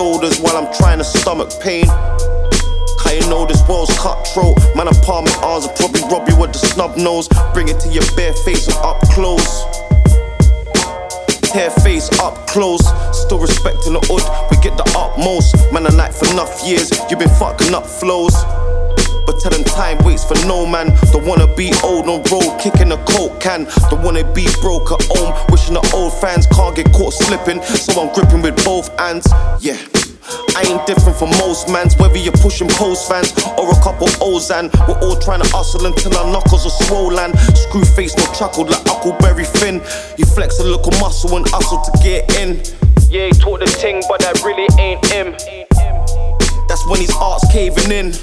shoulders while I'm trying to stomach pain. Cause you know this world's cutthroat. Man, I'm palming arms, I'll probably rob you with the snub nose. Bring it to your bare face and up close. Hair face up close, still respecting the hood, we get the utmost. Man, I like for enough years, you been fucking up flows. But tell them time waits for no man. Don't wanna be old on road, kicking a coke can. Don't wanna be broke at home, wishing the old fans can't get caught slipping. So I'm gripping with both hands, yeah. I ain't different from most mans, whether you're pushing post fans or a couple Ozan. We're all trying to hustle until our knuckles are swollen. Screw face, no chuckle like Huckleberry Finn. You flex a little muscle and hustle to get in. Yeah, he taught the ting, but that really ain't him. That's when his art's caving in.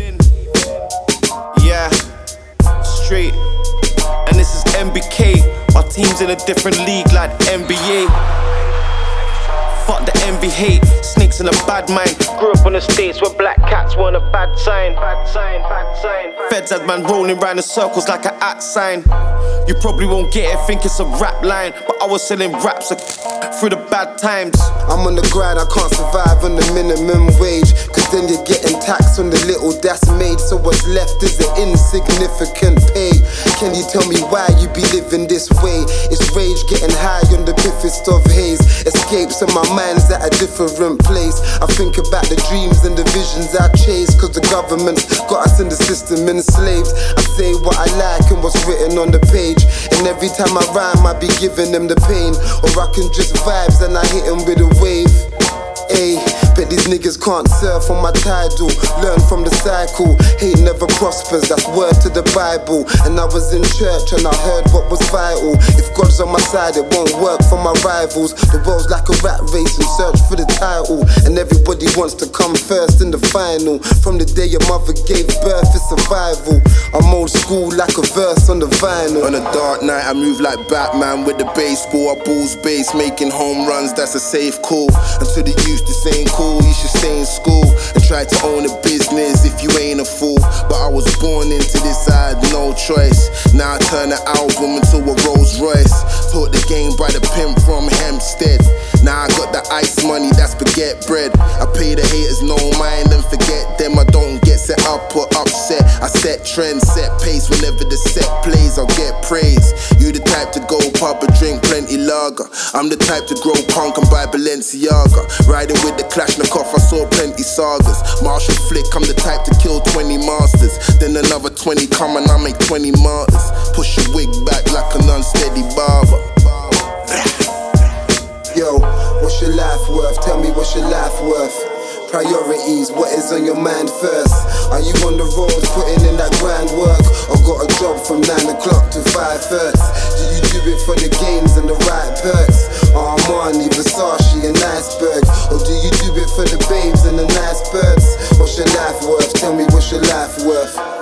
Yeah, straight. And this is MBK. My team's in a different league like NBA. Fuck the envy, hate, snakes in a bad mind. Grew up in the States where black cats weren't a bad sign. Feds had man rolling round in circles like an at sign. You probably won't get it, think it's a rap line, but I was selling raps through the bad times. I'm on the grind, I can't survive on the minimum wage, cause then you're getting taxed on the little that's made. So what's left is an insignificant pay. Can you tell me why you be living this way? It's rage getting high on the biffest of haze. Escapes and my mind's at a different place. I think about the dreams and the visions I chase, cause the government's got us in the system enslaved. I say what I like and what's written on the page, and every time I rhyme I be giving them the pain. Or I can just vibes and I hit them with a wave. Ayy, bet these niggas can't surf on my tidal. Learn from the cycle, hate never prospers, that's word to the Bible. And I was in church and I heard what was vital. If God's on my side it won't work for my rivals. The world's like a rat race and search for the title, and everybody wants to come first in the final. From the day your mother gave birth it's survival. I'm old school like a verse on the vinyl. On a dark night I move like Batman with the baseball. I balls bass, making home runs, that's a safe call. Until the youth this ain't cool, you should stay in school and try to own a business if you ain't a fool. But I was born into this, I had no choice. Now I turn an album into a Rolls Royce. Taught the game by the pimp from Hempstead. Now I got the ice money, that's baguette bread. I pay the haters no mind and forget them. I don't get set up or upset, I set trends, set pace. Whenever the set plays I'll get praise. You the type to go pub and drink plenty lager. I'm the type to grow punk and buy Balenciaga. Riding with the Kalashnikov, I saw plenty sagas. Marshall Flick, I'm the type to kill 20 masters. Then another 20 come and I make 20 martyrs. Push your wig back like an unsteady barber. Yo, what's your life worth? Tell me what's your life worth? Priorities, what is on your mind first? Are you on the road putting in that grind work? Or got a job from 9 o'clock to 5:30? Do you do it for the gains and the right perks? Armani, Versace and Iceberg? Or do you do it for the babes and the nice birds? What's your life worth? Tell me what's your life worth?